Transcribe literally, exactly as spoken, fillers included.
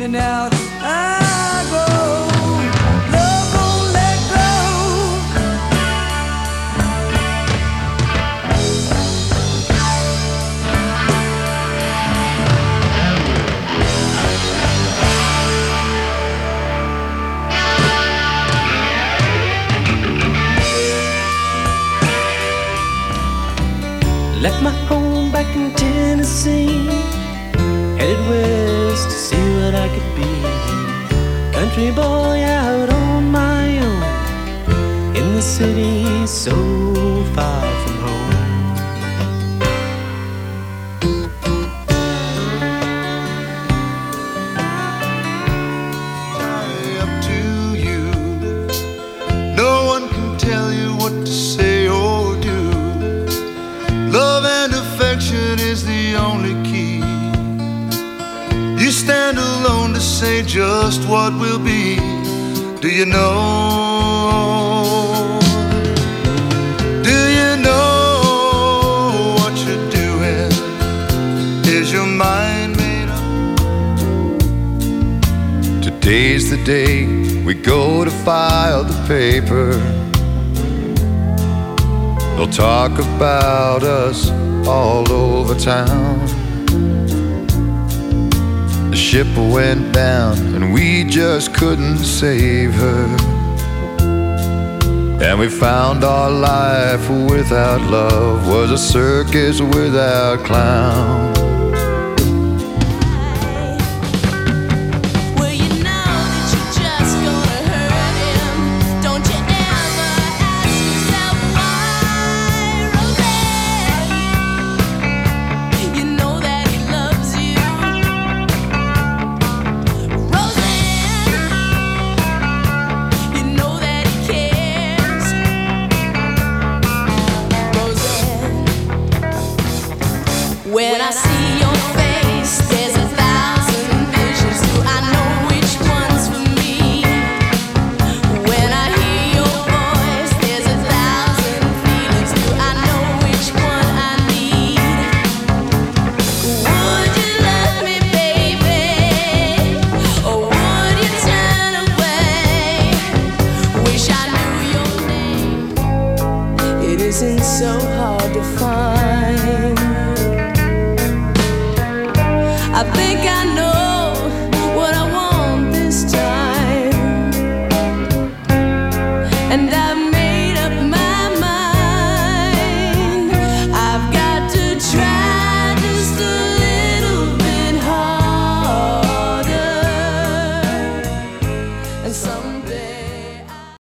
and out I go. Love won't let go. Left my home back in Tennessee, headed west to see what I could be. Country boy out on my own, in the city so far from home. Up to you. No one can tell you what to say or do. Love and affection is the only key. You stand alone to say just what will be. Do you know? Do you know what you're doing? Is your mind made up? Today's the day we go to file the paper. They'll talk about us all over town. The ship went down and we just couldn't save her. And we found our life without love was a circus without clown. When I see your face, there's a thousand visions. Do I know which one's for me? When I hear your voice, there's a thousand feelings. Do I know which one I need? Would you love me, baby? Or would you turn away? Wish I knew your name. It isn't so hard to find. I think I know what I want this time, and I've made up my mind. I've got to try just a little bit harder, and some